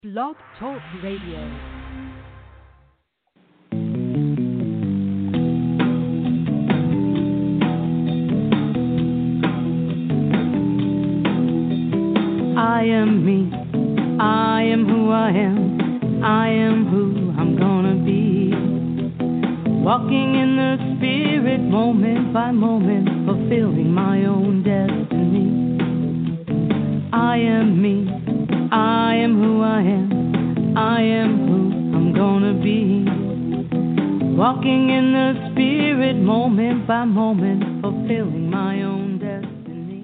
Blog Talk Radio. I am me. I am who I am. I am who I'm gonna be. Walking in the spirit, moment by moment, fulfilling my own destiny. I am me. I am who I am. I am who I'm gonna be. Walking in the spirit, moment by moment, fulfilling my own destiny.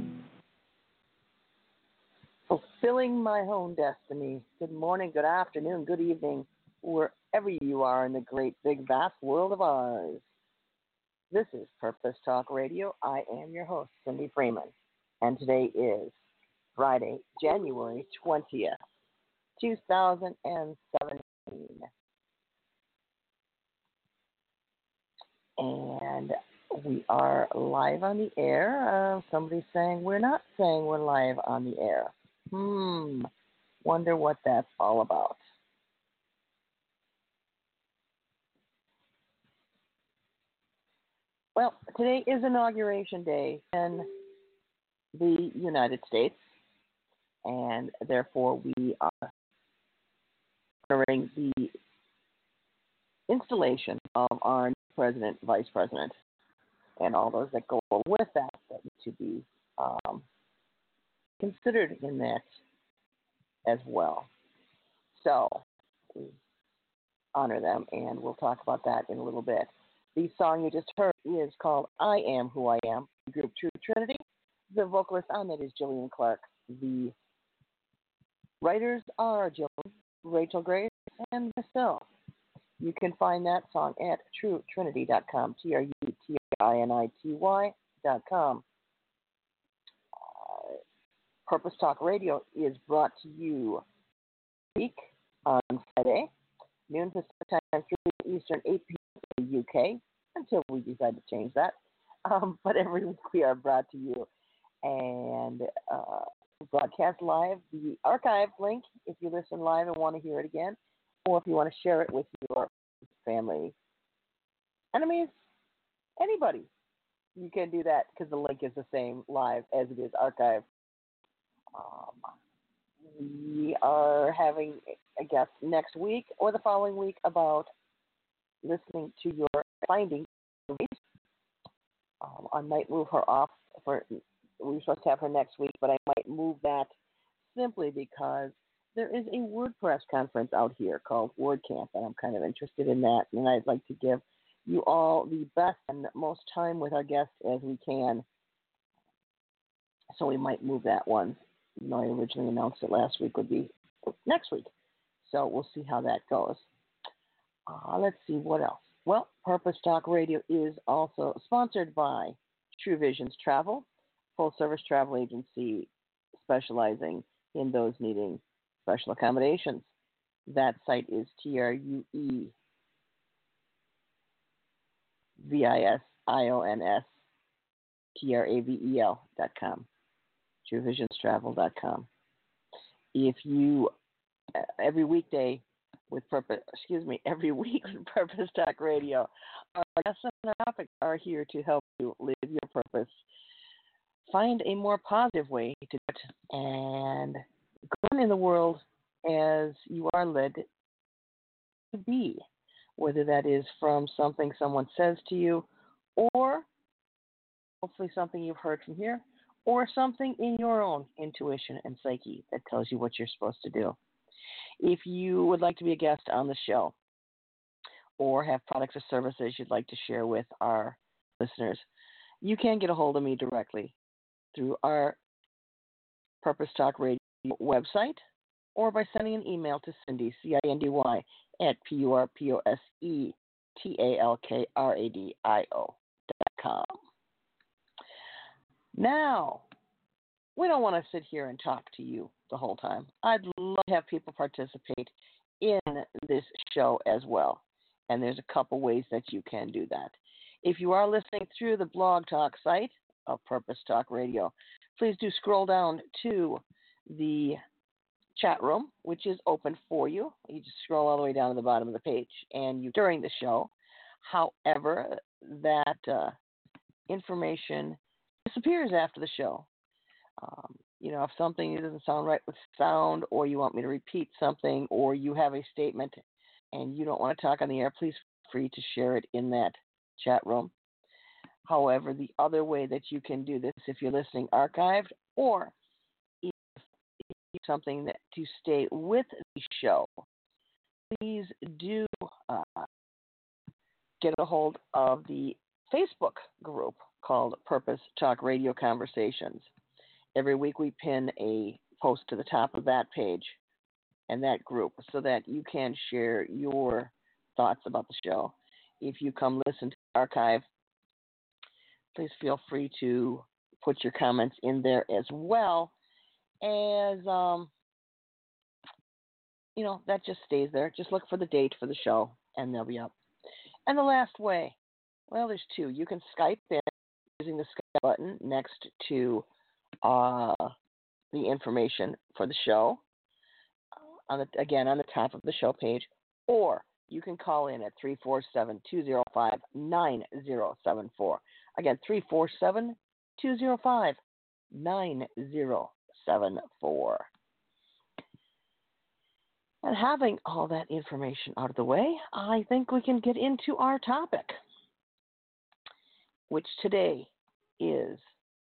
Fulfilling my own destiny. Good morning, good afternoon, good evening, wherever you are in the great, big, vast world of ours. This is Purpose Talk Radio. I am your host, Cindy Freeman, and today is Friday, January 20th, 2017. And we are live on the air. Somebody's saying we're not saying we're live on the air. Wonder what that's all about. Well, today is Inauguration Day in the United States, and therefore we are honoring the installation of our president, vice president, and all those that go with that need to be considered in that as well. So we honor them, and we'll talk about that in a little bit. The song you just heard is called I Am Who I Am, the group True Trinity. The vocalist on it is Jillian Clark. The writers are Jillian, Rachel Grace, and myself. You can find that song at truetrinity.com, TRUTINITY.com. Purpose Talk Radio is brought to you week on Friday, noon Pacific Time, 3 Eastern, 8 p.m. in the UK, until we decide to change that. But every week we are brought to you and broadcast live. The archive link, if you listen live and want to hear it again, or if you want to share it with your family, enemies, anybody, you can do that because the link is the same live as it is archived. We are having a guest next week or the following week about listening to your findings. I might move her off we were supposed to have her next week, but I might move that simply because there is a WordPress conference out here called WordCamp, and I'm kind of interested in that, and I'd like to give you all the best and most time with our guests as we can. So we might move that one. You know, I originally announced it last week would be next week. So we'll see how that goes. Let's see what else. Well, Purpose Talk Radio is also sponsored by True Visions Travel, full-service travel agency specializing in those needing special accommodations. That site is TrueVisionsTravel.com. TrueVisionsTravel.com. If you every week with Purpose Talk Radio, our guests and our topics are here to help you live your purpose, find a more positive way to do it, and go on in the world as you are led to be, whether that is from something someone says to you, or hopefully something you've heard from here, or something in your own intuition and psyche that tells you what you're supposed to do. If you would like to be a guest on the show or have products or services you'd like to share with our listeners, you can get a hold of me directly through our Purpose Talk Radio website or by sending an email to Cindy, CINDY, at PURPOSETALKRADIO.com. Now, we don't want to sit here and talk to you the whole time. I'd love to have people participate in this show as well. And there's a couple ways that you can do that. If you are listening through the Blog Talk site of Purpose Talk Radio, please do scroll down to the chat room, which is open for you. You just scroll all the way down to the bottom of the page, and you during the show. However, that information disappears after the show. If something doesn't sound right with sound, or you want me to repeat something, or you have a statement and you don't want to talk on the air, please feel free to share it in that chat room. However, the other way that you can do this, if you're listening archived, or if you something that to stay with the show, please do get a hold of the Facebook group called Purpose Talk Radio Conversations. Every week we pin a post to the top of that page and that group so that you can share your thoughts about the show. If you come listen to the archive, please feel free to put your comments in there as well as, that just stays there. Just look for the date for the show and they'll be up. And the last way, well, there's two. You can Skype in using the Skype button next to the information for the show, on the top of the show page, or you can call in at 347-205-9074. Again, 347-205-9074. And having all that information out of the way, I think we can get into our topic, which today is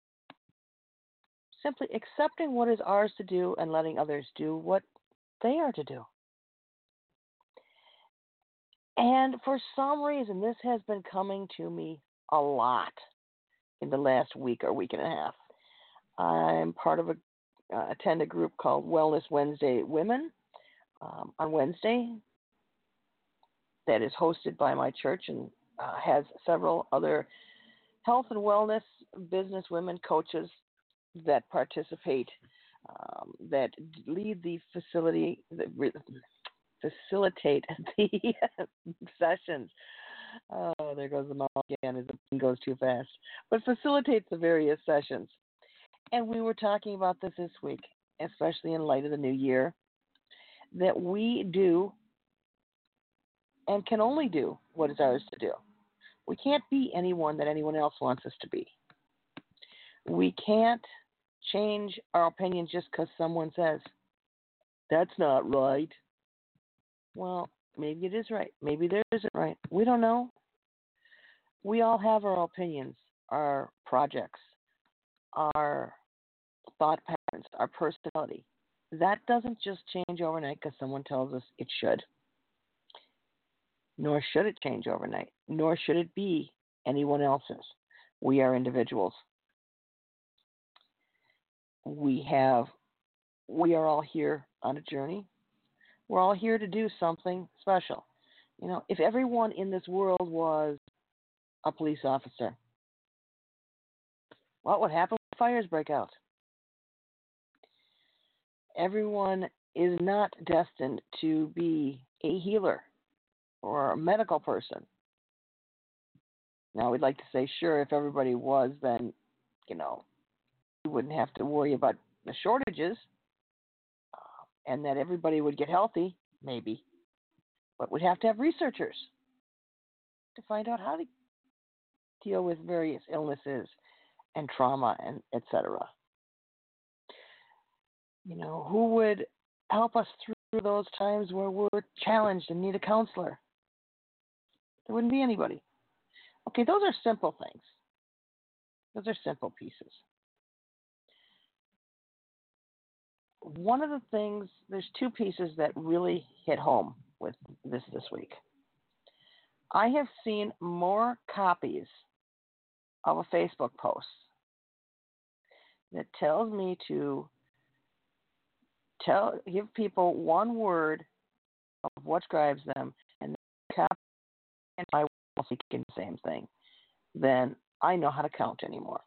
simply accepting what is ours to do and letting others do what they are to do. And for some reason, this has been coming to me a lot in the last week or week and a half. I'm part of attend a group called Wellness Wednesday Women on Wednesday that is hosted by my church and has several other health and wellness business women coaches that participate, that lead the facility, that facilitate the sessions. Oh, there goes the mouth again as it goes too fast. But facilitates the various sessions. And we were talking about this week, especially in light of the new year, that we do and can only do what is ours to do. We can't be anyone that anyone else wants us to be. We can't change our opinion just because someone says, that's not right. Well, maybe it is right. Maybe there isn't right. We don't know. We all have our opinions, our projects, our thought patterns, our personality. That doesn't just change overnight because someone tells us it should. Nor should it change overnight. Nor should it be anyone else's. We are individuals. We are all here on a journey. We're all here to do something special. If everyone in this world was a police officer, what would happen when fires break out? Everyone is not destined to be a healer or a medical person. Now, we'd like to say, sure, if everybody was, then, we wouldn't have to worry about the shortages and that everybody would get healthy, maybe. But we'd have to have researchers to find out how to deal with various illnesses and trauma and et cetera. Who would help us through those times where we're challenged and need a counselor? There wouldn't be anybody. Okay, those are simple things. Those are simple pieces. One of the things, there's two pieces that really hit home with this week. I have seen more copies of a Facebook post that tells me to give people one word of what describes them, and copy and I will seek the same thing. Then I know how to count anymore.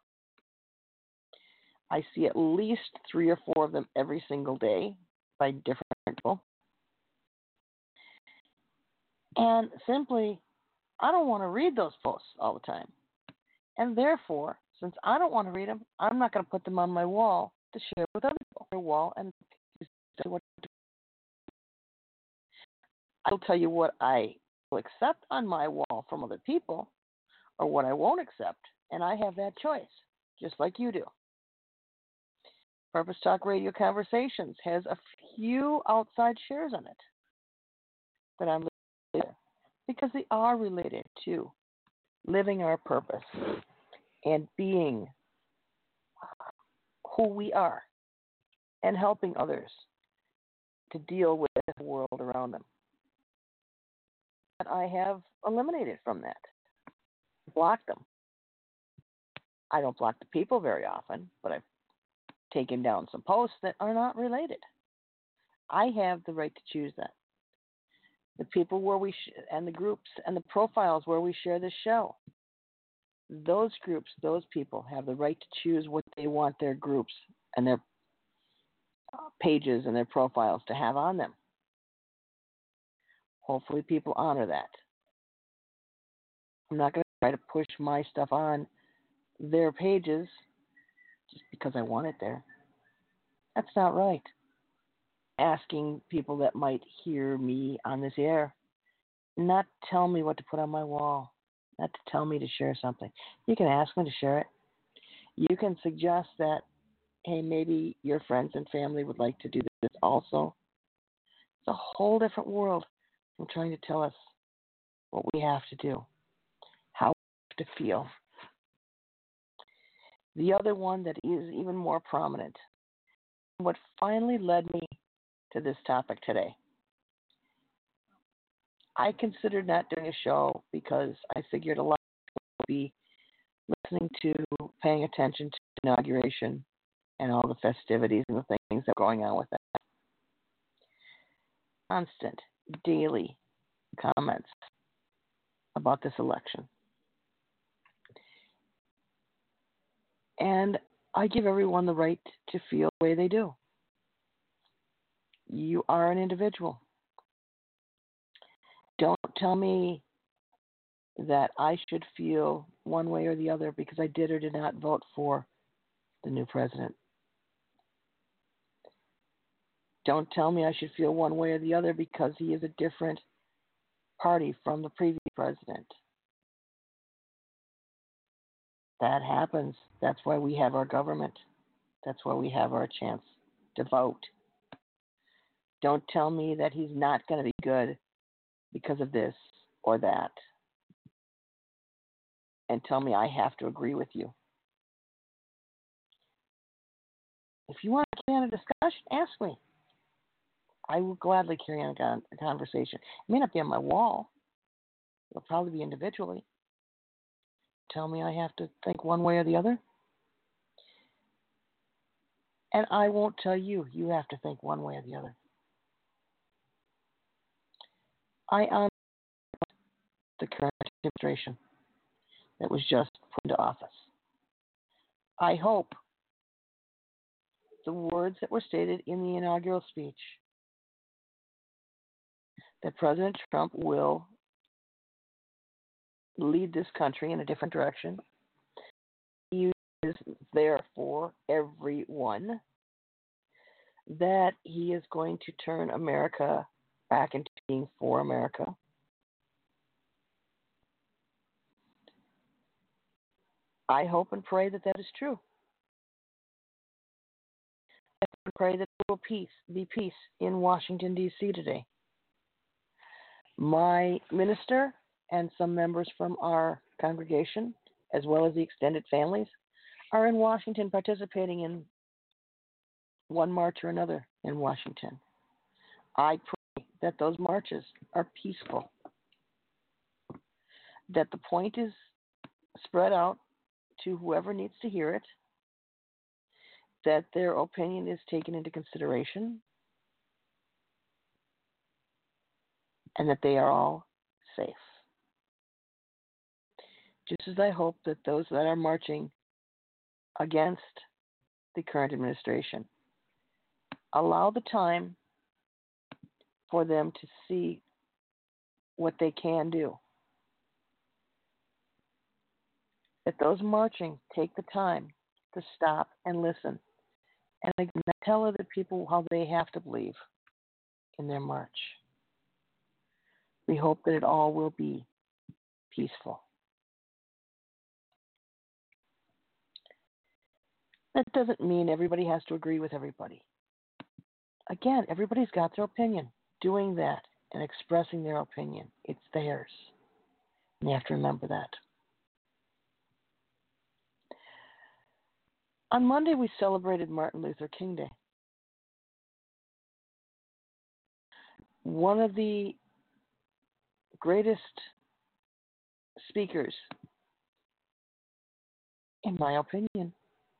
I see at least 3 or 4 of them every single day by different people. And simply, I don't want to read those posts all the time. And therefore, since I don't want to read them, I'm not going to put them on my wall to share with other people. My wall and what I'll tell you what I will accept on my wall from other people or what I won't accept, and I have that choice, just like you do. Purpose Talk Radio Conversations has a few outside shares on it that I'm listening to because they are related to living our purpose and being who we are and helping others to deal with the world around them. But I have eliminated from that, blocked them. I don't block the people very often, but I've taken down some posts that are not related. I have the right to choose that. The people where and the groups and the profiles where we share this show, those groups, those people have the right to choose what they want their groups and their pages and their profiles to have on them. Hopefully people honor that. I'm not going to try to push my stuff on their pages just because I want it there. That's not right. Asking people that might hear me on this air not tell me what to put on my wall, not to tell me to share something. You can ask me to share it. You can suggest that, hey, maybe your friends and family would like to do this also. It's a whole different world from trying to tell us what we have to do, how we have to feel. The other one that is even more prominent, what finally led me to this topic today. I considered not doing a show because I figured a lot of people would be listening to, paying attention to the inauguration and all the festivities and the things that are going on with that. Constant, daily comments about this election. And I give everyone the right to feel the way they do. You are an individual. Don't tell me that I should feel one way or the other because I did or did not vote for the new president. Don't tell me I should feel one way or the other because he is a different party from the previous president. That happens. That's why we have our government. That's why we have our chance to vote. Don't tell me that he's not going to be good because of this or that. And tell me I have to agree with you. If you want to carry on a discussion, ask me. I will gladly carry on a conversation. It may not be on my wall. It'll probably be individually. Tell me I have to think one way or the other. And I won't tell you have to think one way or the other. I honor the current administration that was just put into office. I hope the words that were stated in the inaugural speech that President Trump will lead this country in a different direction. He is there for everyone. That he is going to turn America back into being for America. I hope and pray that that is true. I hope and pray that there will be peace in Washington, D.C. today. My minister and some members from our congregation, as well as the extended families, are in Washington participating in one march or another in Washington. I pray that those marches are peaceful, that the point is spread out to whoever needs to hear it, that their opinion is taken into consideration, and that they are all safe. Just as I hope that those that are marching against the current administration allow the time for them to see what they can do. That those marching take the time to stop and listen and tell other people how they have to believe in their march. We hope that it all will be peaceful. That doesn't mean everybody has to agree with everybody. Again, everybody's got their opinion. Doing that and expressing their opinion, it's theirs. And you have to remember that. On Monday, we celebrated Martin Luther King Day. One of the greatest speakers, in my opinion,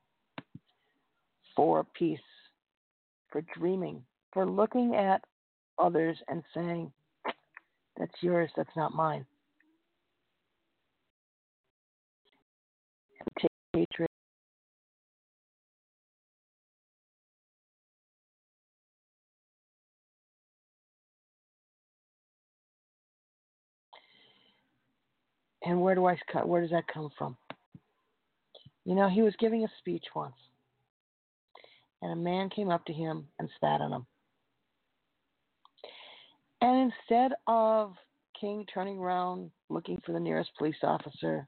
for peace, for dreaming, for looking at others and saying, that's yours, that's not mine. And take hatred. And where does that come from? You know, he was giving a speech once, and a man came up to him and spat on him. And instead of King turning around, looking for the nearest police officer,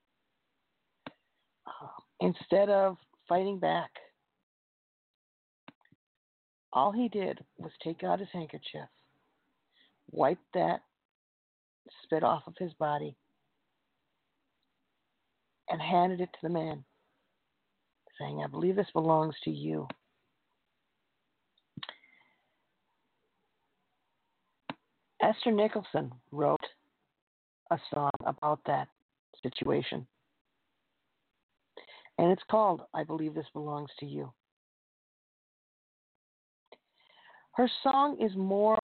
instead of fighting back, all he did was take out his handkerchief, wipe that spit off of his body, and handed it to the man, saying, I believe this belongs to you. Esther Nicholson wrote a song about that situation. And it's called, I Believe This Belongs to You. Her song is more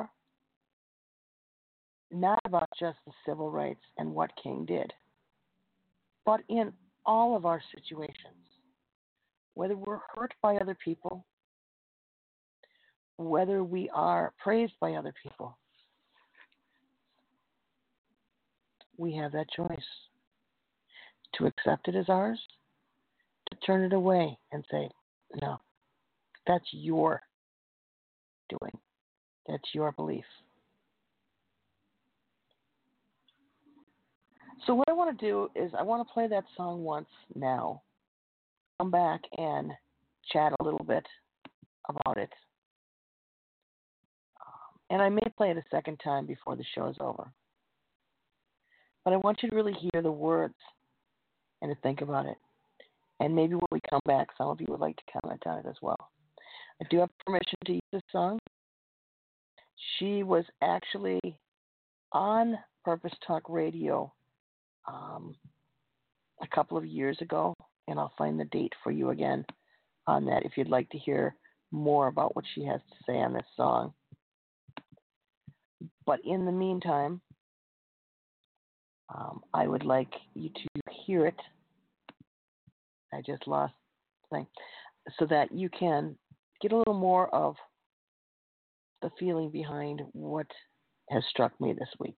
not about just the civil rights and what King did, but in all of our situations, whether we're hurt by other people, whether we are praised by other people, we have that choice to accept it as ours, to turn it away and say, no, that's your doing. That's your belief. So what I want to do is I want to play that song once now, come back and chat a little bit about it. And I may play it a second time before the show is over. But I want you to really hear the words and to think about it. And maybe when we come back, some of you would like to comment on it as well. I do have permission to use this song. She was actually on Purpose Talk Radio a couple of years ago, and I'll find the date for you again on that if you'd like to hear more about what she has to say on this song. But in the meantime, I would like you to hear it. I just lost the thing. So that you can get a little more of the feeling behind what has struck me this week.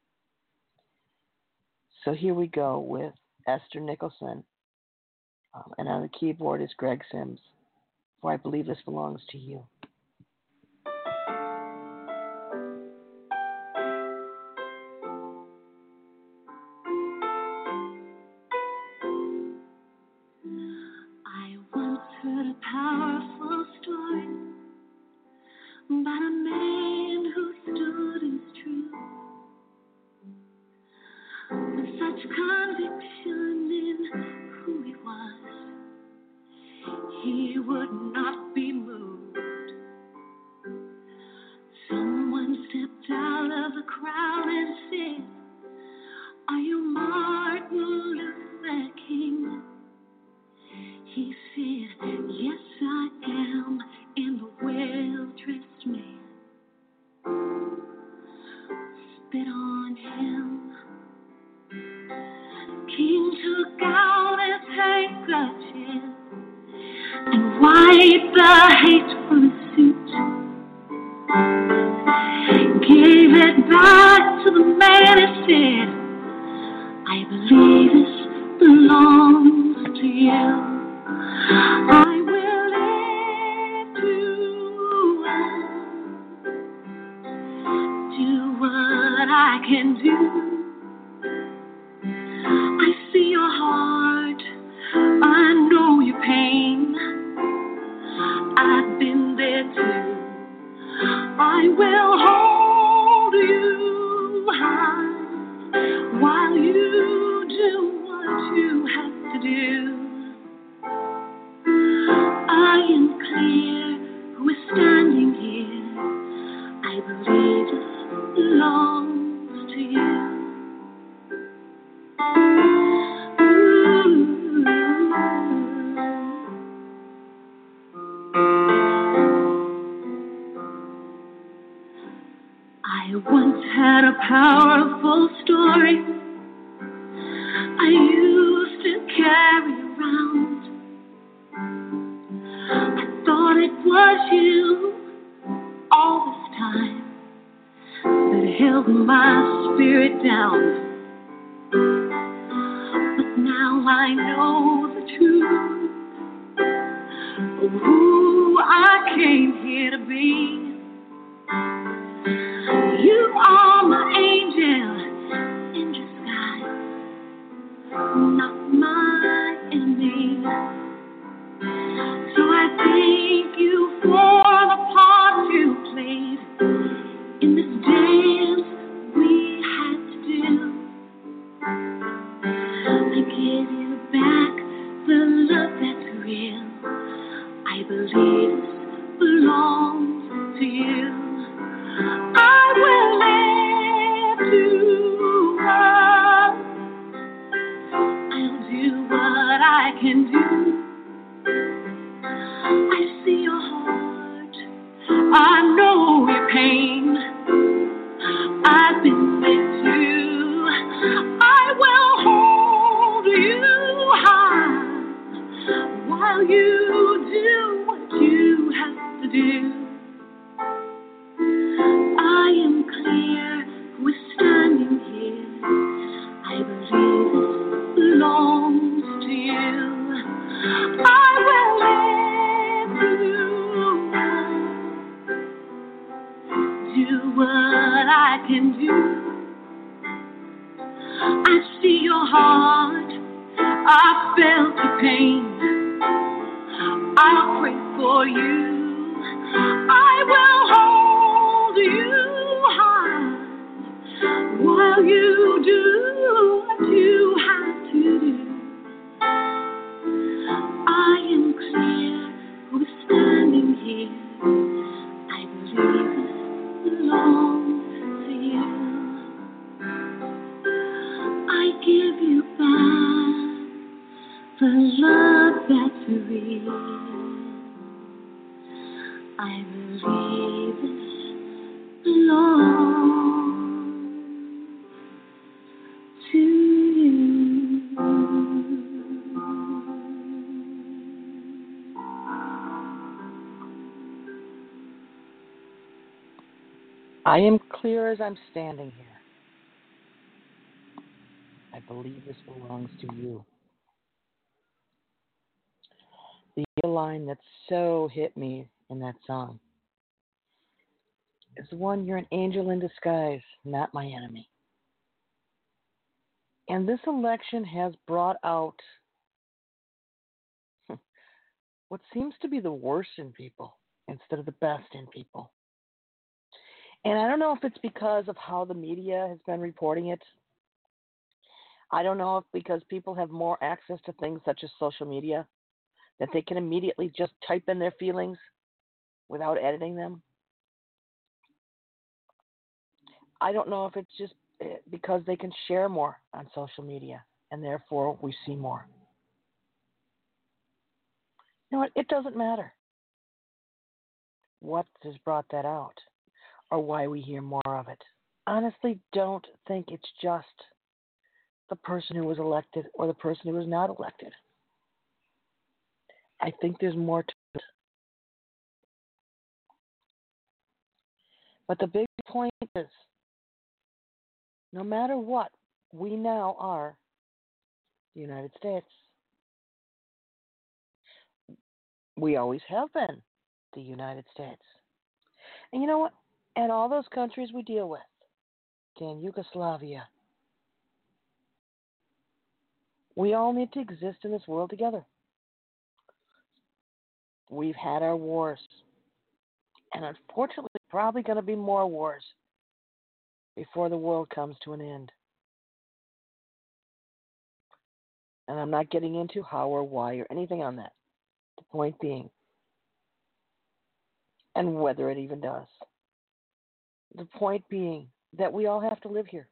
So here we go with Esther Nicholson. And on the keyboard is Greg Sims. For I Believe This Belongs to You. I once heard a powerful story about a man who stood his truth with such conviction in who he was. He would not be moved. Someone stepped out of the crowd and said, are you Martin Luther King? He said, yes, I am, and the well-dressed man spit on him. King took out his handkerchief and wiped the hate from his suit. Gave it back to the man and said, I believe this belongs to you. I will lift you up, do what what I can do. I see your heart, I know your pain. I've been there too. I will hold you high while you do what you have to do. I am clear who is standing here. I believe this belongs to you. I once had a powerful story I used to carry around. I thought it was you all this time that held my spirit down. But now I know the truth of who I came here to be. You are my angel in disguise, not my enemy. So I thank you for the part you played in this dance we had to do. I give you back the love that's real. I believe this belongs to you. I will lift you up. I'll do what I can do. I see your heart. I know your pain. I've been there too. I will hold you high while you do what you have to do. I am clear who is standing here. I believe this belongs to you. I will lift you up. Do what I can do. I see your heart. I felt your pain. I'll pray for you. I will hold you high while you do what you have to do. I am clear who is standing here. I believe this belongs to you. I give you back the love that's real. I believe this belongs to you. I am clear as I'm standing here. I believe this belongs to you. The line that so hit me in that song is the one, you're an angel in disguise, not my enemy. And this election has brought out what seems to be the worst in people instead of the best in people. And I don't know if it's because of how the media has been reporting it. I don't know if because people have more access to things such as social media that they can immediately just type in their feelings without editing them. I don't know if it's just because they can share more on social media and therefore we see more. You know what? It doesn't matter what has brought that out or why we hear more of it. Honestly, don't think it's just the person who was elected or the person who was not elected. I think there's more to it. But the big point is, no matter what, we now are the United States. We always have been the United States. And you know what? And all those countries we deal with, Afghanistan, Yugoslavia. We all need to exist in this world together. We've had our wars. And unfortunately, probably going to be more wars before the world comes to an end. And I'm not getting into how or why or anything on that. The point being, and whether it even does, the point being that we all have to live here.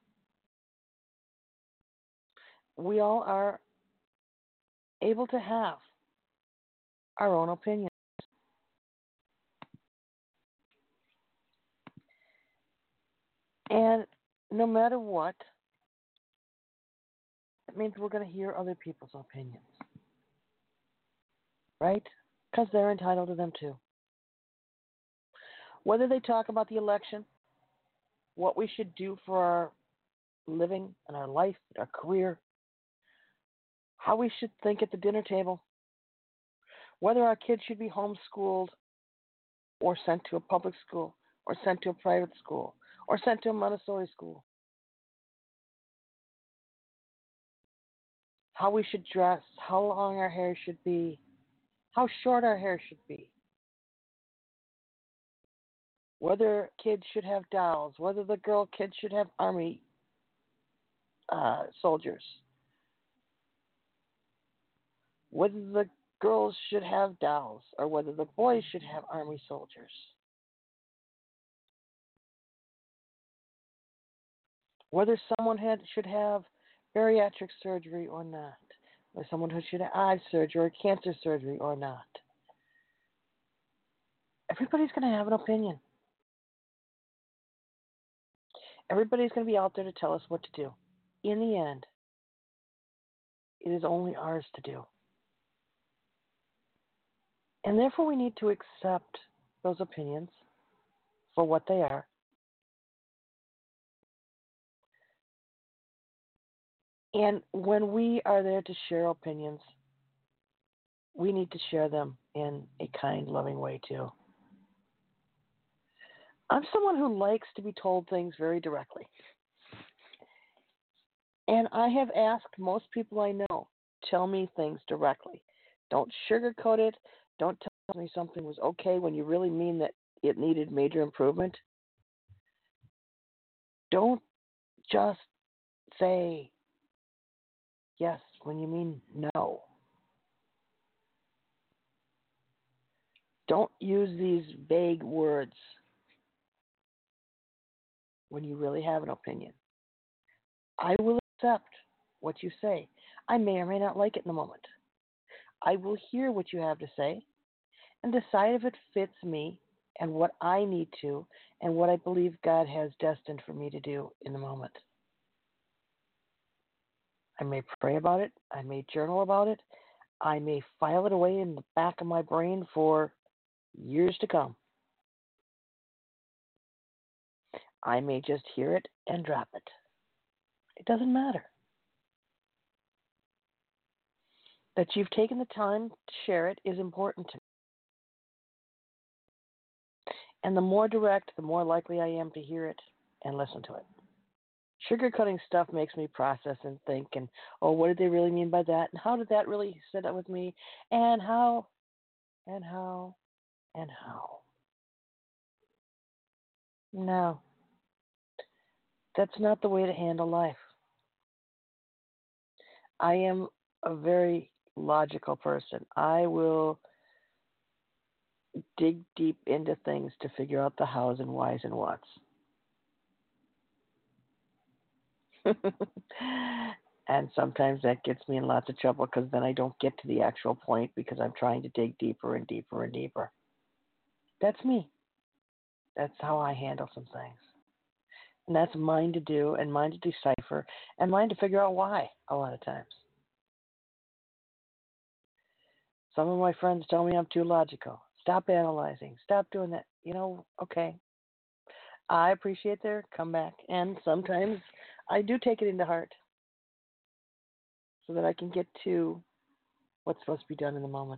We all are able to have our own opinion. And no matter what, it means we're going to hear other people's opinions. Right? Because they're entitled to them too. Whether they talk about the election, what we should do for our living and our life, our career, how we should think at the dinner table, whether our kids should be homeschooled or sent to a public school or sent to a private school or sent to a Montessori school, how we should dress, how long our hair should be, how short our hair should be, whether kids should have dolls, whether the girl kids should have army soldiers, whether the girls should have dolls or whether the boys should have army soldiers. Whether someone should have bariatric surgery or not, or someone who should have eye surgery or cancer surgery or not. Everybody's going to have an opinion. Everybody's going to be out there to tell us what to do. In the end, it is only ours to do. And therefore, we need to accept those opinions for what they are. And when we are there to share opinions, we need to share them in a kind, loving way too. I'm someone who likes to be told things very directly. And I have asked most people I know, tell me things directly. Don't sugarcoat it. Don't tell me something was okay when you really mean that it needed major improvement. Don't just say yes when you mean no. Don't use these vague words when you really have an opinion. I will accept what you say. I may or may not like it in the moment. I will hear what you have to say and decide if it fits me and what I need to and what I believe God has destined for me to do in the moment. I may pray about it. I may journal about it. I may file it away in the back of my brain for years to come. I may just hear it and drop it. It doesn't matter. That you've taken the time to share it is important to me. And the more direct, the more likely I am to hear it and listen to it. Sugarcoating stuff makes me process and think, and, oh, what did they really mean by that? And how did that really sit up with me? And how, and how, and how. No, that's not the way to handle life. I am a very logical person. I will dig deep into things to figure out the hows and whys and whats. And sometimes that gets me in lots of trouble because then I don't get to the actual point because I'm trying to dig deeper and deeper and deeper. That's me. That's how I handle some things. And that's mine to do and mine to decipher and mine to figure out why a lot of times. Some of my friends tell me I'm too logical. Stop analyzing. Stop doing that. Okay. I appreciate their comeback. And sometimes I do take it into heart so that I can get to what's supposed to be done in the moment.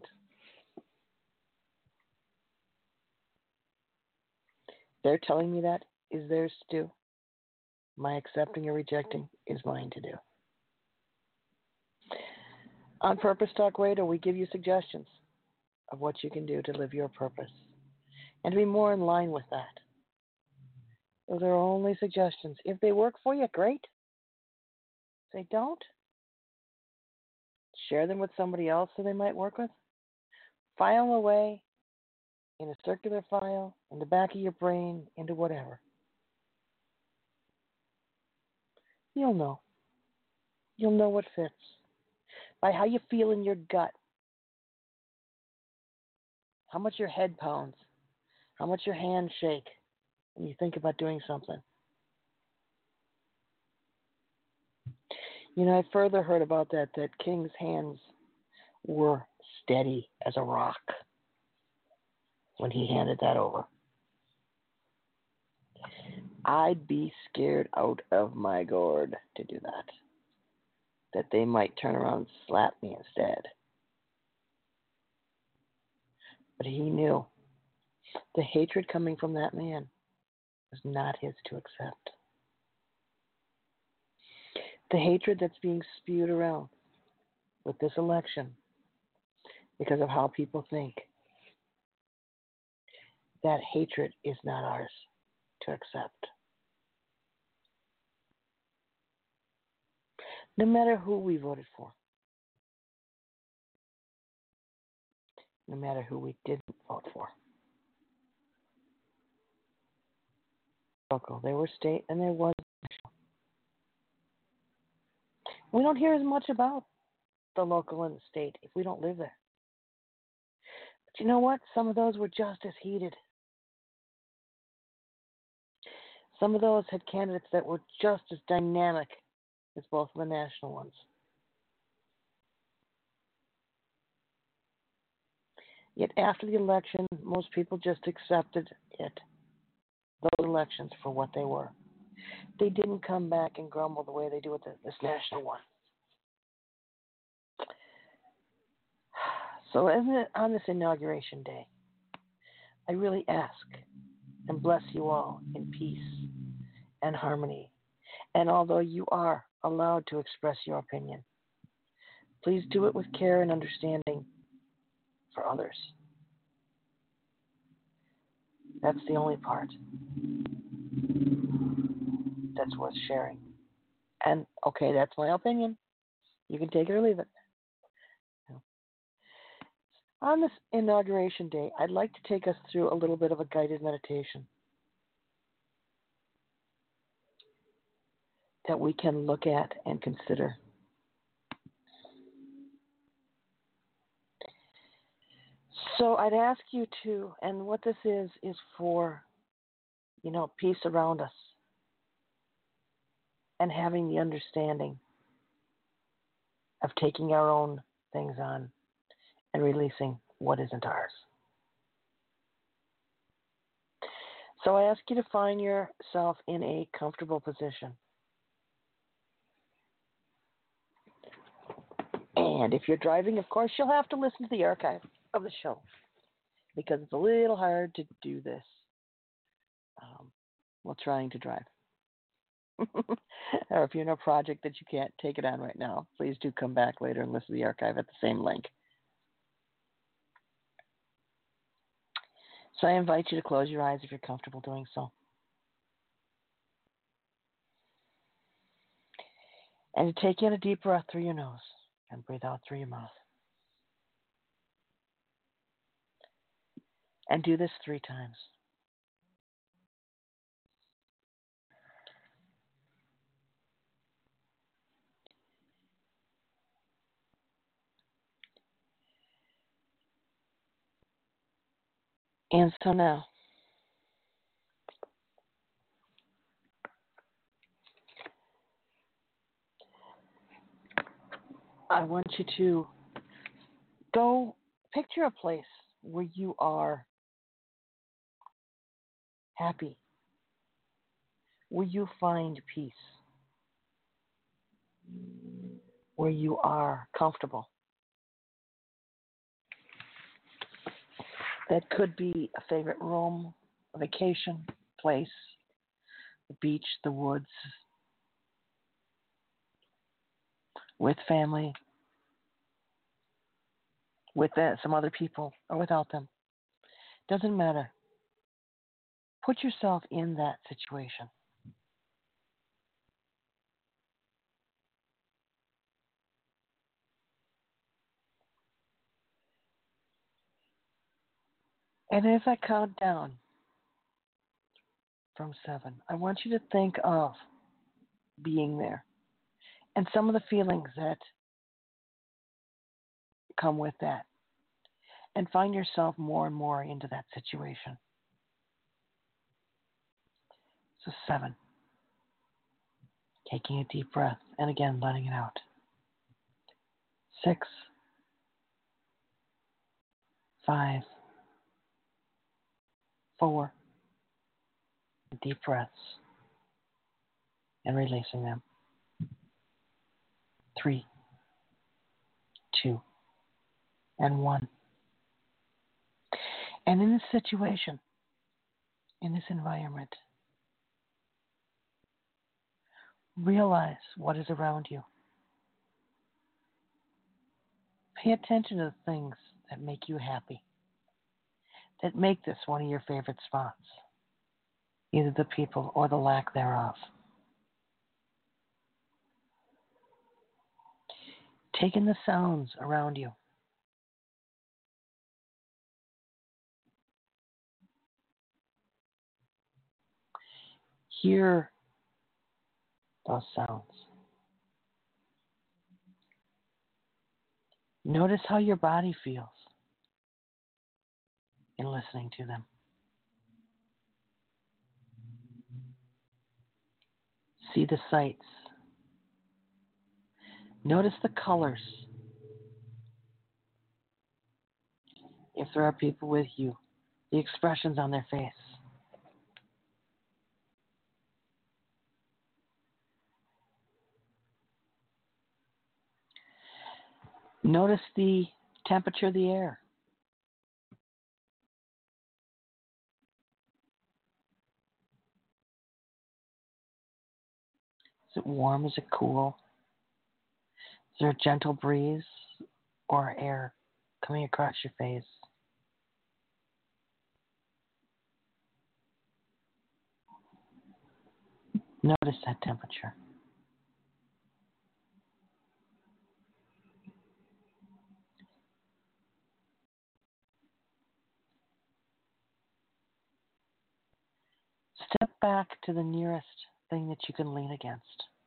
They're telling me that is theirs to do. My accepting or rejecting is mine to do. On Purpose Talk Radio, we give you suggestions of what you can do to live your purpose and to be more in line with that. Those are only suggestions. If they work for you, great. If they don't, share them with somebody else who they might work with. File away in a circular file, in the back of your brain, into whatever. You'll know. You'll know what fits. By how you feel in your gut. How much your head pounds. How much your hands shake when you think about doing something. You know, I further heard about that King's hands were steady as a rock when he handed that over. I'd be scared out of my gourd to do that they might turn around and slap me instead. But he knew the hatred coming from that man was not his to accept. The hatred that's being spewed around with this election because of how people think, that hatred is not ours to accept. No matter who we voted for, no matter who we didn't vote for. Local, there were state and there was national. We don't hear as much about the local and the state if we don't live there. But you know what? Some of those were just as heated. Some of those had candidates that were just as dynamic as both of the national ones. Yet after the election, most people just accepted those elections for what they were. They didn't come back and grumble the way they do with this national one. So on this inauguration day, I really ask and bless you all in peace and harmony. And although you are allowed to express your opinion, please do it with care and understanding for others. That's the only part that's worth sharing. And, okay, that's my opinion. You can take it or leave it. On this inauguration day, I'd like to take us through a little bit of a guided meditation that we can look at and consider. So I'd ask you to, and what this is for, peace around us and having the understanding of taking our own things on and releasing what isn't ours. So I ask you to find yourself in a comfortable position. And if you're driving, of course, you'll have to listen to the archive of the show because it's a little hard to do this while trying to drive. Or if you're in a project that you can't take it on right now, please do come back later and listen to the archive at the same link. So I invite you to close your eyes if you're comfortable doing so. And to take in a deep breath through your nose and breathe out through your mouth. And do this 3 times. And so now, I want you to go picture a place where you are happy, where you find peace, where you are comfortable. That could be a favorite room, a vacation place, the beach, the woods, with family, with some other people, or without them. Doesn't matter. Put yourself in that situation. And as I count down from 7, I want you to think of being there and some of the feelings that come with that. And find yourself more and more into that situation. So 7, taking a deep breath and again letting it out. 6, 5, 4, deep breaths and releasing them. 3, 2, and 1. And in this situation, in this environment, realize what is around you. Pay attention to the things that make you happy, that make this one of your favorite spots, either the people or the lack thereof. Take in the sounds around you. Hear those sounds. Notice how your body feels in listening to them. See the sights. Notice the colors. If there are people with you, the expressions on their face. Notice the temperature of the air. Is it warm? Is it cool? Is there a gentle breeze or air coming across your face? Notice that temperature. Step back to the nearest thing that you can lean against.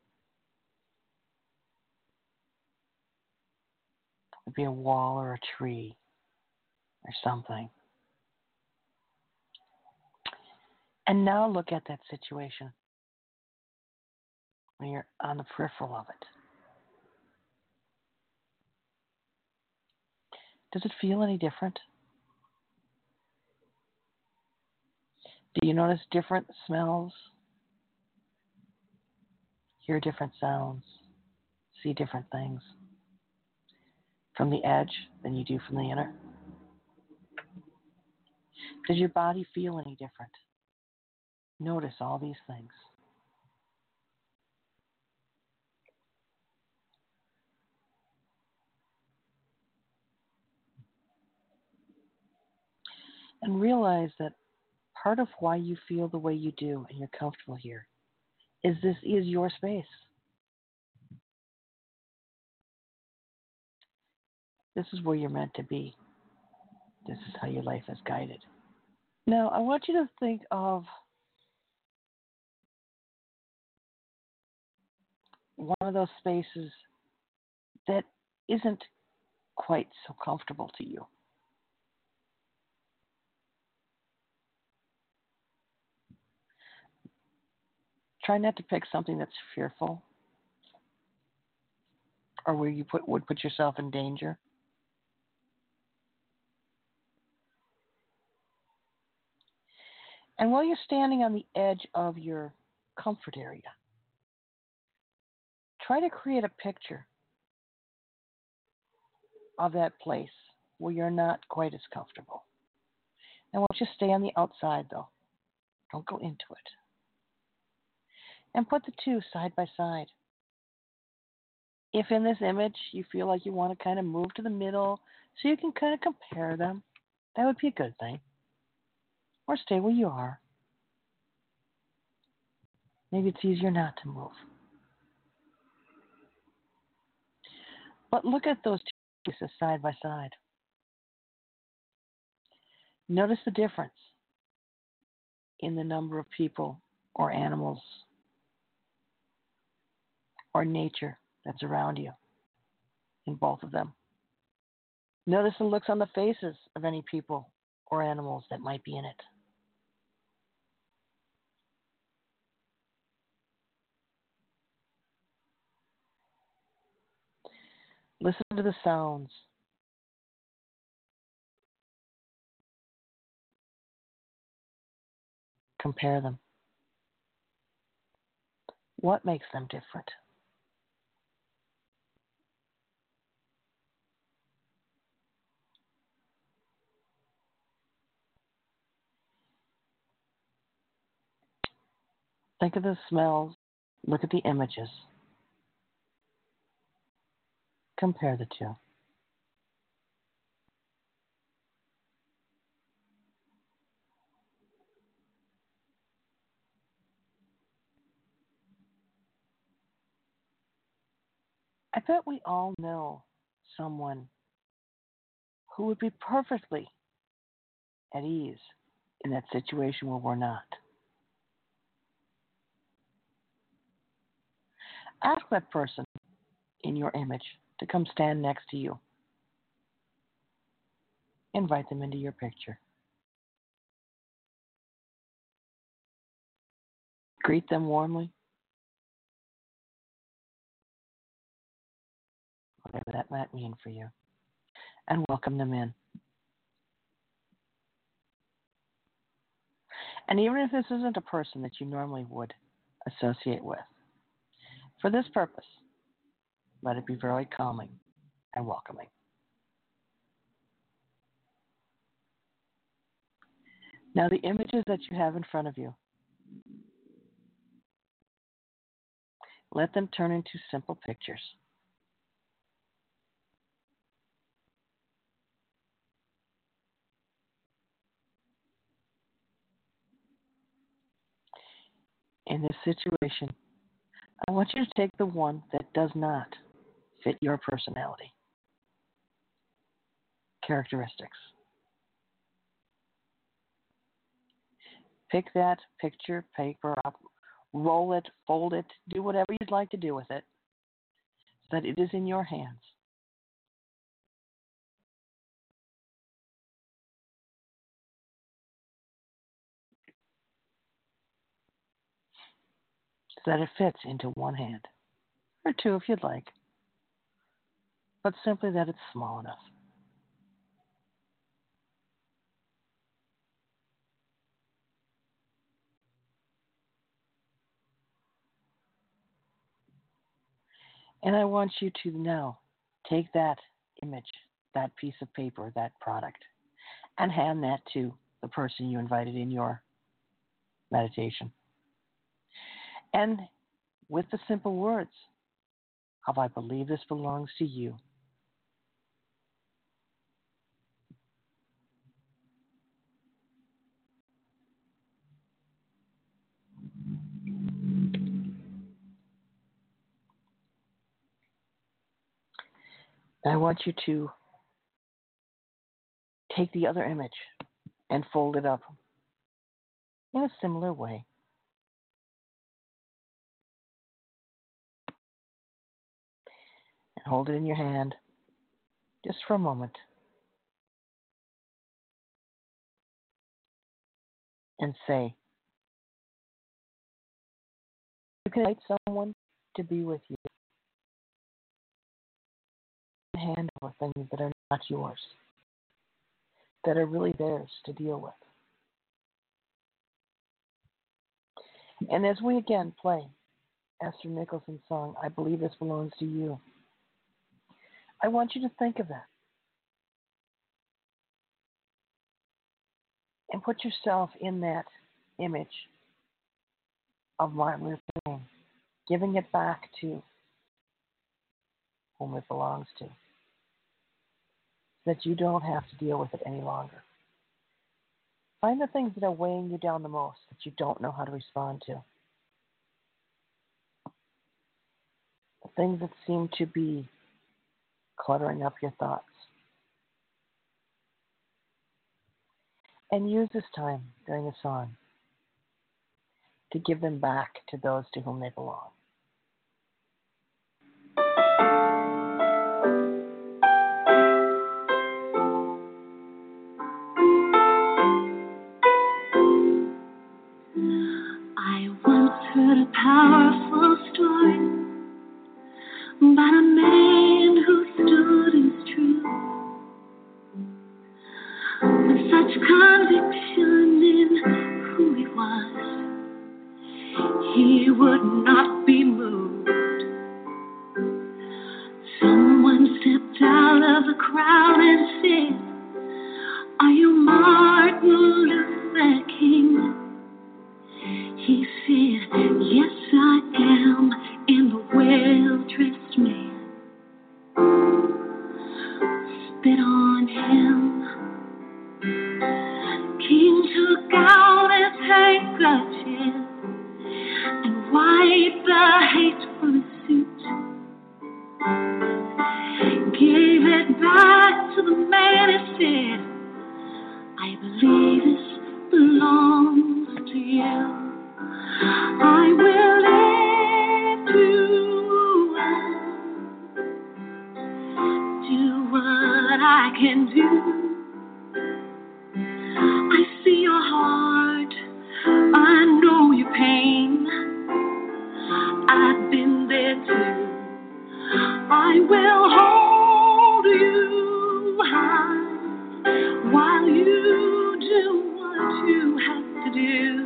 It could be a wall or a tree or something. And now look at that situation when you're on the peripheral of it. Does it feel any different? Do you notice different smells? Hear different sounds? See different things from the edge than you do from the inner? Does your body feel any different? Notice all these things. And realize that part of why you feel the way you do and you're comfortable here is this is your space. This is where you're meant to be. This is how your life is guided. Now, I want you to think of one of those spaces that isn't quite so comfortable to you. Try not to pick something that's fearful or where you would put yourself in danger. And while you're standing on the edge of your comfort area, try to create a picture of that place where you're not quite as comfortable. And we'll just stay on the outside, though. Don't go into it. And put the two side by side. If in this image you feel like you want to kind of move to the middle so you can kind of compare them, that would be a good thing. Or stay where you are. Maybe it's easier not to move. But look at those two pieces side by side. Notice the difference in the number of people or animals or nature that's around you in both of them. Notice the looks on the faces of any people or animals that might be in it. Listen to the sounds. Compare them. What makes them different? Think of the smells. Look at the images. Compare the two. I bet we all know someone who would be perfectly at ease in that situation where we're not. Ask that person in your image to come stand next to you. Invite them into your picture. Greet them warmly, whatever that might mean for you, and welcome them in. And even if this isn't a person that you normally would associate with, for this purpose, let it be very calming and welcoming. Now, the images that you have in front of you, let them turn into simple pictures. In this situation, I want you to take the one that does not fit your personality, characteristics. Pick that picture paper up, roll it, fold it, do whatever you'd like to do with it so that it is in your hands. So that it fits into one hand, or two if you'd like, but simply that it's small enough. And I want you to now take that image, that piece of paper, that product, and hand that to the person you invited in your meditation. And with the simple words of I believe this belongs to you. I want you to take the other image and fold it up in a similar way. And hold it in your hand just for a moment. And say, you can invite someone to be with you. Hand over things that are not yours, that are really theirs to deal with. And as we again play Esther Nicholson's song, I Believe This Belongs to You, I want you to think of that. And put yourself in that image of Martin Luther King, giving it back to whom it belongs to, so that you don't have to deal with it any longer. Find the things that are weighing you down the most that you don't know how to respond to. The things that seem to be cluttering up your thoughts. And use this time during the song to give them back to those to whom they belong. I once heard a powerful story about a man who stood his truth with such conviction in who he was. He would not be moved. Someone stepped out of the crowd and said, "Are you Martin Luther King?" He said, "Yes, I am," and the well-dressed man spit on him. King took out his handkerchief and wiped the hate from his suit. Gave it back to the man and said, "I believe this belongs to you. I will lift you up, do what I can do. I see your heart, I know your pain. I've been there too. I will hold you high while you do what you have to do.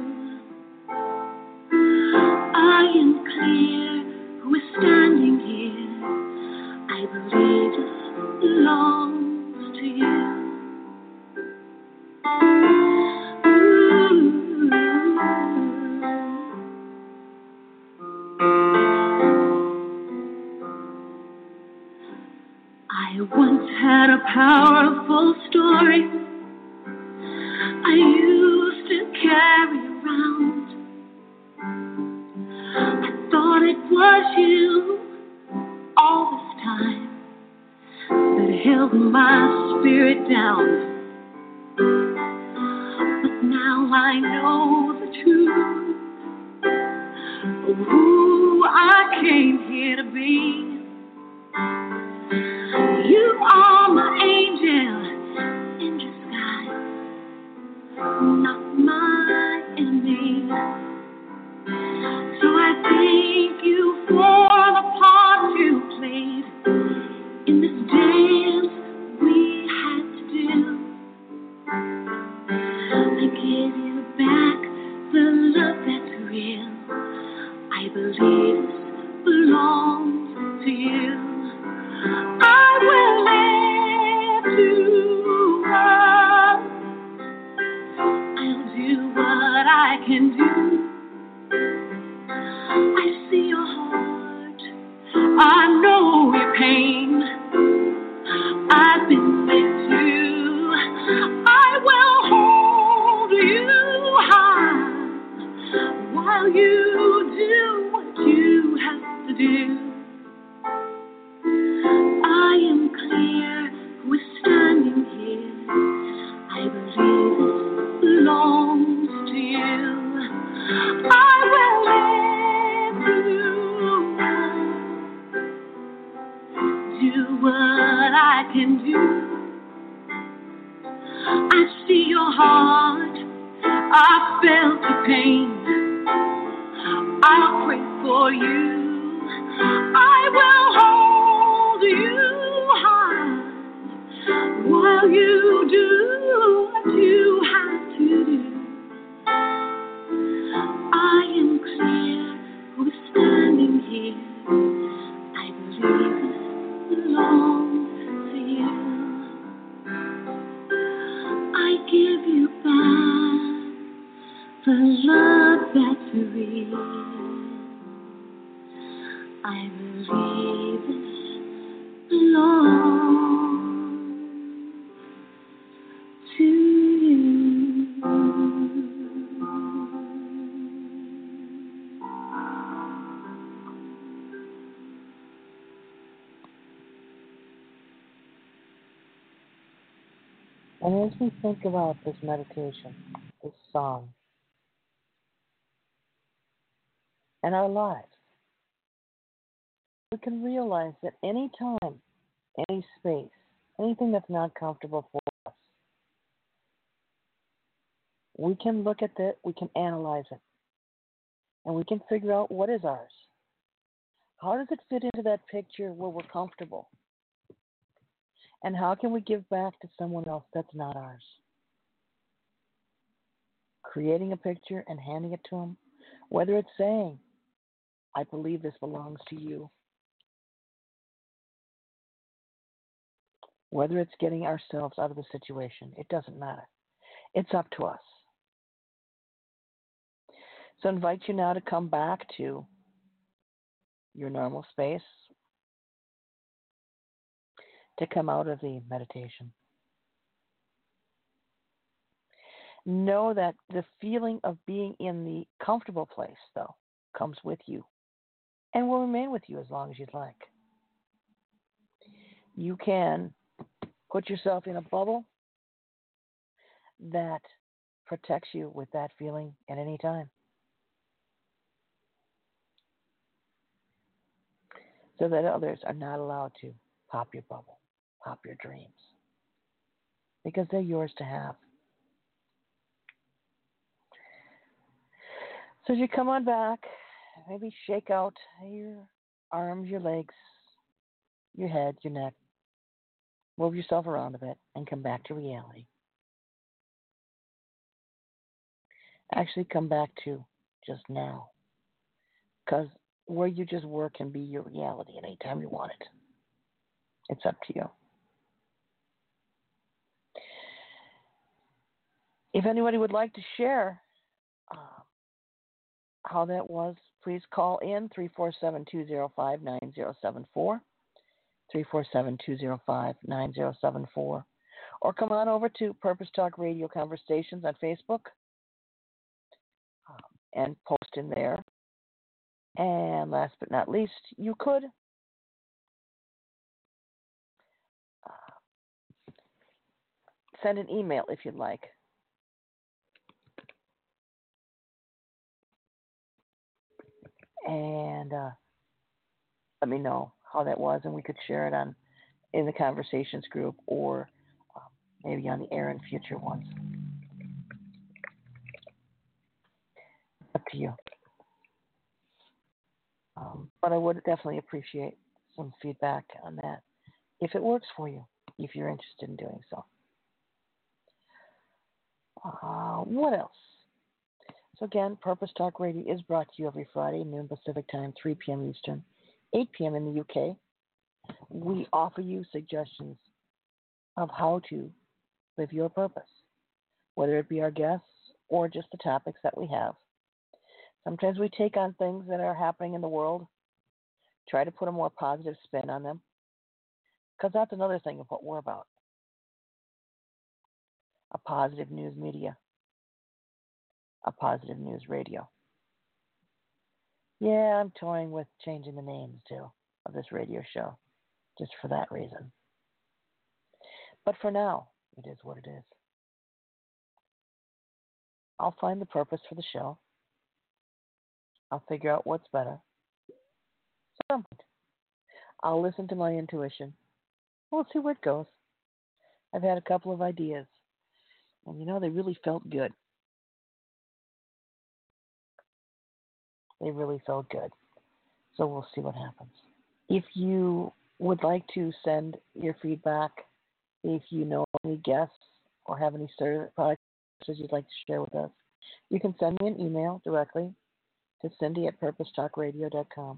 I am clear who is standing here. I believe this belongs to you." I once had a powerful story I used to carry around. I thought it was you all this time that held my spirit down. But now I know the truth of who I came here to be. You are my angel in disguise, not my enemy. So I thank you for the part you played in this dance we had to do. I give you back the love that's real. I believe this belongs to you. I will lift you up. I'll do what I can do. I see your heart, I know your pain. I've been there too. I will hold you high while you do what you have to do. I am clear who is standing here. I believe this belongs to you. I will lift you up, do what I can do. I see your heart, I felt your pain. I'll pray for you. I will hold you high while you do what you have to do. I am clear who is standing here. I believe this belongs to you. I give you back the love that's real. I believe this belong to you. And as we think about this meditation, this song, and our lives, we can realize that any time, any space, anything that's not comfortable for us, we can look at it, we can analyze it, and we can figure out what is ours. How does it fit into that picture where we're comfortable? And how can we give back to someone else that's not ours? Creating a picture and handing it to them, whether it's saying, I believe this belongs to you, whether it's getting ourselves out of the situation, it doesn't matter. It's up to us. So I invite you now to come back to your normal space, to come out of the meditation. Know that the feeling of being in the comfortable place, though, comes with you and will remain with you as long as you'd like. You can put yourself in a bubble that protects you with that feeling at any time. So that others are not allowed to pop your bubble, pop your dreams, because they're yours to have. So as you come on back, maybe shake out your arms, your legs, your head, your neck. Move yourself around a bit and come back to reality. Actually come back to just now. Because where you just were can be your reality at any time you want it. It's up to you. If anybody would like to share how that was, please call in 347-205-9074, 347-205-9074, or come on over to Purpose Talk Radio Conversations on Facebook and post in there. And last but not least, you could send an email if you'd like. And let me know how that was, and we could share it in the conversations group or maybe on the air in future ones. Up to you. But I would definitely appreciate some feedback on that if it works for you, if you're interested in doing so. What else? So again, Purpose Talk Radio is brought to you every Friday, noon Pacific Time, 3 p.m. Eastern, 8 p.m. in the UK. We offer you suggestions of how to live your purpose, whether it be our guests or just the topics that we have. Sometimes we take on things that are happening in the world, try to put a more positive spin on them, because that's another thing of what we're about. A positive news media, a positive news radio. Yeah, I'm toying with changing the names too of this radio show, just for that reason. But for now, it is what it is. I'll find the purpose for the show. I'll figure out what's better. So I'll listen to my intuition. We'll see where it goes. I've had a couple of ideas, and they really felt good. They really felt good. So we'll see what happens. If you would like to send your feedback, if you know any guests or have any products you'd like to share with us, you can send me an email directly to Cindy@purposetalkradio.com,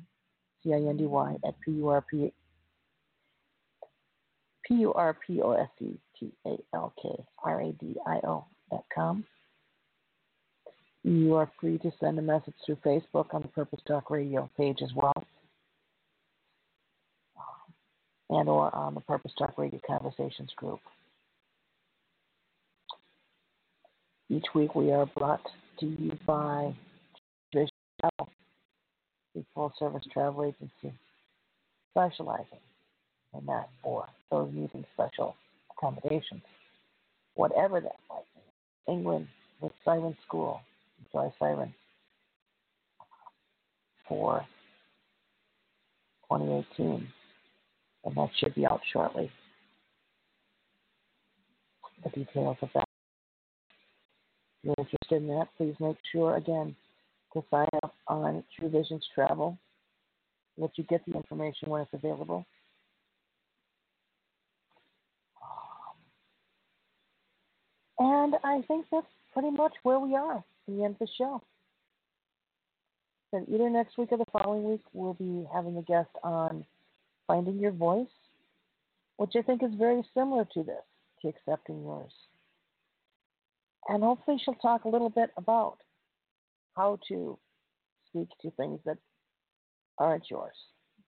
CindyPurposetalkradio.com. You are free to send a message through Facebook on the Purpose Talk Radio page as well. and or on the Purpose Talk Radio Conversations group. Each week we are brought to you by Vision Travel, a full-service travel agency specializing in that for those needing special accommodations, whatever that might be. England with Siren School, Joy Siren, for 2018, and that should be out shortly. The details of that. If you're interested in that, please make sure, again, to sign up on True Visions Travel, that you get the information when it's available. And I think that's pretty much where we are at the end of the show. Then either next week or the following week, we'll be having a guest on Finding Your Voice, which I think is very similar to this, to Accepting Yours. And hopefully she'll talk a little bit about how to speak to things that aren't yours,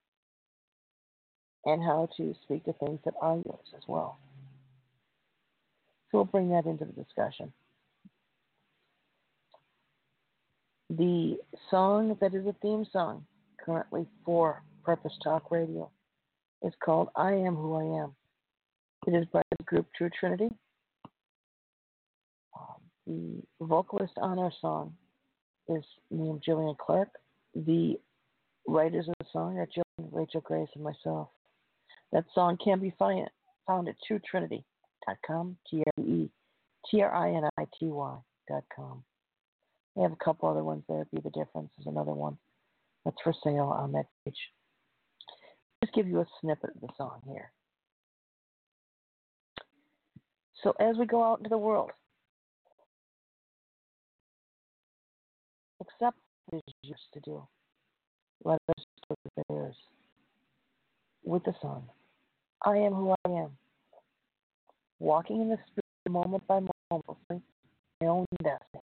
and how to speak to things that are yours as well. So we'll bring that into the discussion. The song that is a theme song currently for Purpose Talk Radio is called I Am Who I Am. It is by the group True Trinity. The vocalist on our song is named Jillian Clark. The writers of the song are Jillian, Rachel Grace, and myself. That song can be found at TrueTrinity.com, TRETRINITY.com. They have a couple other ones there. Be the Difference is another one that's for sale on that page. Just give you a snippet of the song here. So as we go out into the world, accept what is yours to do. Let us do theirs. With the song, I am who I am. Walking in the spirit moment by moment, my own destiny.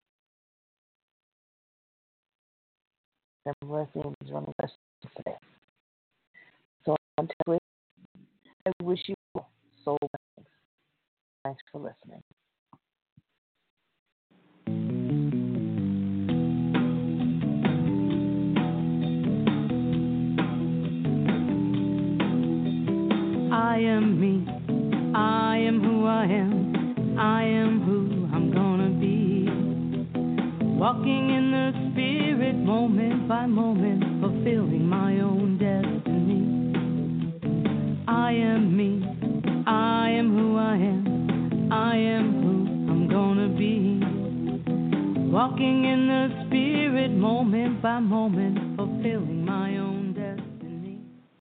Remember, our theme is running us today. So until we, I wish you soul blessings. Thanks for listening. I am me. I am who I am. I am who I'm gonna be. Walking in the spirit moment by moment, fulfilling my own destiny. I am me. I am who I am. I am who I'm gonna be. Walking in the spirit moment by moment, fulfilling my own